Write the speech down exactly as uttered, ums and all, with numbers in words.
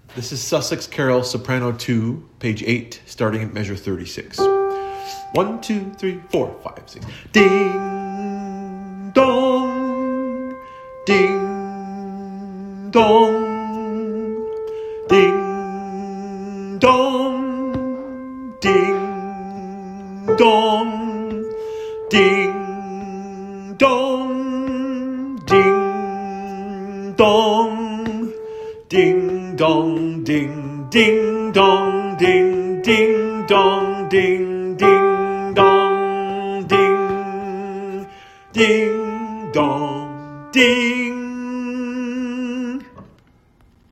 This is Sussex Carol Soprano two, page eight, starting at measure thirty-six. One, two, three, four, five, six. Ding, dong, ding, dong, ding, dong, ding, dong, ding, dong, ding, dong, ding, dong, ding, ding, dong, ding, ding, dong, ding, ding, dong, ding, ding, dong, ding.